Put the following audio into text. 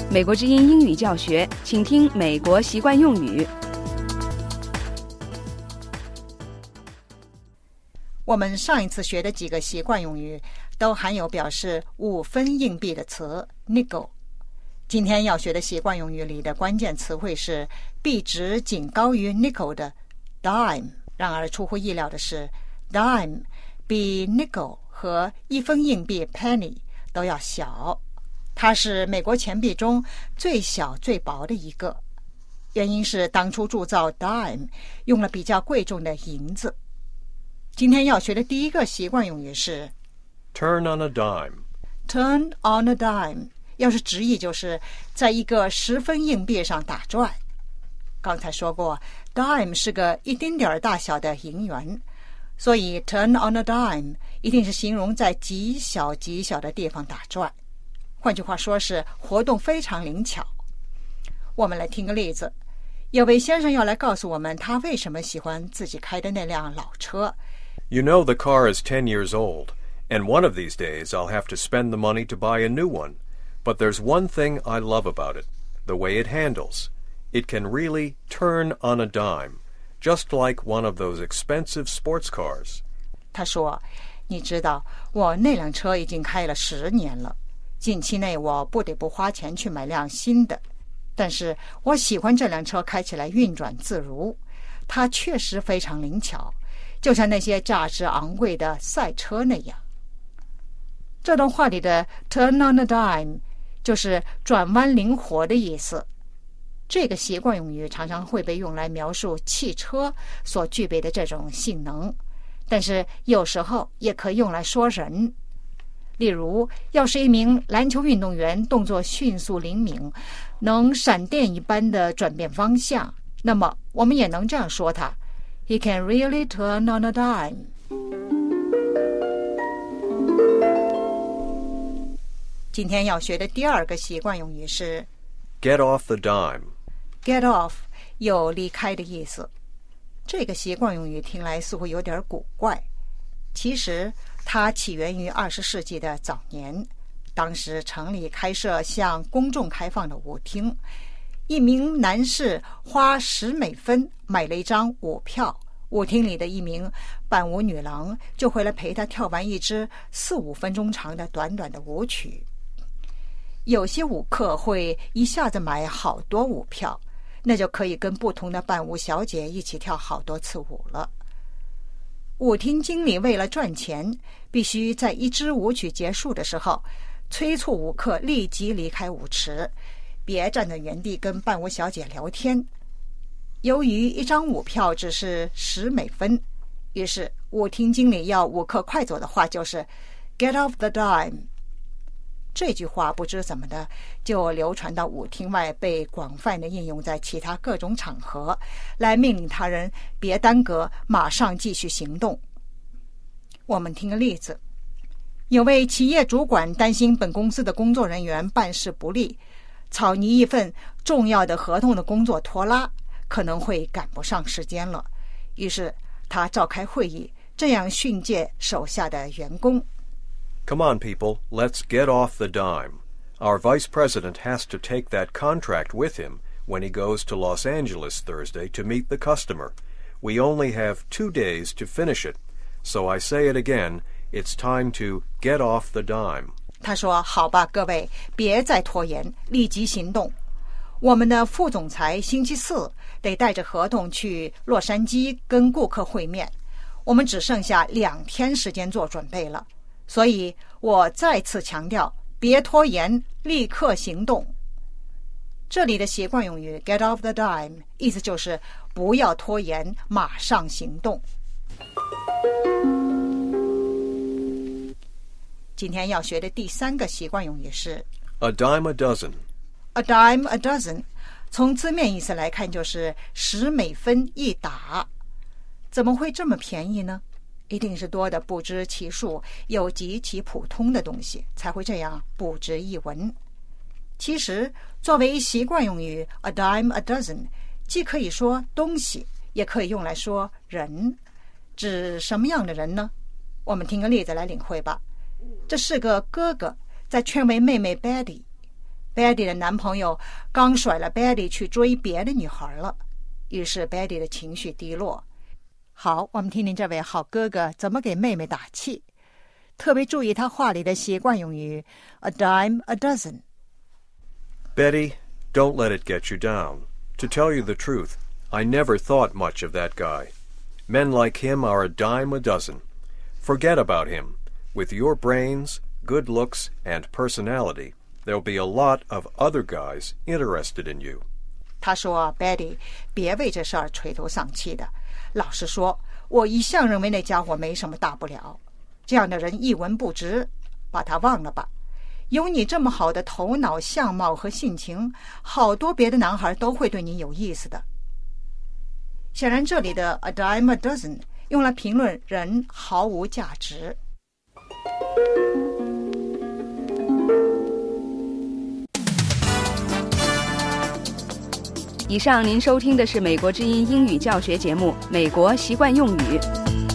美国之音英语教学，请听美国习惯用语。 我们上一次学的几个习惯用语都含有表示5分硬币的词 nickel。今天要学的习惯用语里的关键词汇是币值仅高于 nickel 的 dime。然而出乎意料的是 dime 比 nickel 和1分硬币 penny 都要小，它是美国钱币中最小最薄的一个，原因是当初铸造 dime 用了比较贵重的银子。今天要学的第一个习惯用语是 Turn on a dime. Turn on a dime， 要是直译就是在一个10分硬币上打转。刚才说过 dime 是个一丁点儿大小的银元，所以 turn on a dime 一定是形容在极小极小的地方打转，换句话说是活动非常灵巧。我们来听个例子，有位先生要来告诉我们他为什么喜欢自己开的那辆老车。 You know the car is 10 years old, and one of these days I'll have to spend the money to buy a new one. But there's one thing I love about it, the way it handles. It can really turn on a dime, just like one of those expensive sports cars. 他说，你知道，我那辆车已经开了10年了，近期内我不得不花钱去买辆新的，但是我喜欢这辆车开起来运转自如，它确实非常灵巧，就像那些价值昂贵的赛车那样。这段话里的 turn on a dime 就是转弯灵活的意思。这个习惯用语常常会被用来描述汽车所具备的这种性能，但是有时候也可以用来说人。例如，要是一名篮球运动员动作迅速灵敏，能闪电一般的转变方向，那么我们也能这样说他，He can really turn on a dime. 今天要学的第二个习惯用语是 Get off the dime. Get off 有离开的意思。这个习惯用语听来似乎有点古怪，其实它起源于20世纪的早年，当时城里开设向公众开放的舞厅，一名男士花10美分买了一张舞票，舞厅里的一名伴舞女郎就回来陪他跳完一支4-5分钟长的短短的舞曲。有些舞客会一下子买好多舞票，那就可以跟不同的伴舞小姐一起跳好多次舞了。舞厅经理为了赚钱，必须在一支舞曲结束的时候催促舞客立即离开舞池，别站在原地跟伴舞小姐聊天。由于一张舞票只是10美分，于是舞厅经理要舞客快走的话就是 Get off the dime。 这句话不知怎么的就流传到舞厅外，被广泛的应用在其他各种场合，来命令他人别耽搁，马上继续行动。我们听个例子，有位企业主管担心本公司的工作人员办事不力，草拟一份重要的合同的工作拖拉，可能会赶不上时间了，于是他召开会议，这样训诫手下的员工。 Come on, people, let's get off the dime. Our vice president has to take that contract with him when he goes to Los Angeles Thursday to meet the customer. We only have 2 days to finish it. So I say it again, it's time to get off the dime. 他说，好吧，各位，别再拖延，立即行动。我们的副总裁星期4得带着合同去洛杉矶跟顾客会面，我们只剩下2天时间做准备了。所以我再次强调，别拖延，立刻行动。这里的习惯用语 get off the dime 意思就是不要拖延，马上行动。今天要学的第3个习惯用语是 A dime a dozen. A dime a dozen 从字面意思来看就是10美分一打。怎么会这么便宜呢？一定是多的不知其数，又极其普通的东西才会这样不值一文。其实作为习惯用语 a dime a dozen 既可以说东西，也可以用来说人。指什么样的人呢？我们听个例子来领会吧。这是个哥哥在劝慰妹妹 Betty， Betty 的男朋友刚甩了 Betty 去追别的女孩了，于是 Betty 的情绪低落。好，我们听听这位好哥哥怎么给妹妹打气。特别注意他话里的习惯用语 a dime a dozen。 Betty, don't let it get you down. To tell you the truth, I never thought much of that guy. Men like him are a dime a dozen. Forget about him. With your brains, good looks, and personality, there'll be a lot of other guys interested in you. 他说 Betty 别为这事儿垂头丧气的，老实说，我一向认为那家伙没什么大不了，这样的人一文不值，把他忘了吧。有你这么好的头脑、相貌和性情，好多别的男孩都会对你有意思的。显然这里的 a dime a dozen 用来评论人毫无价值。 以上您收听的是美国之音英语教学节目《美国习惯用语》。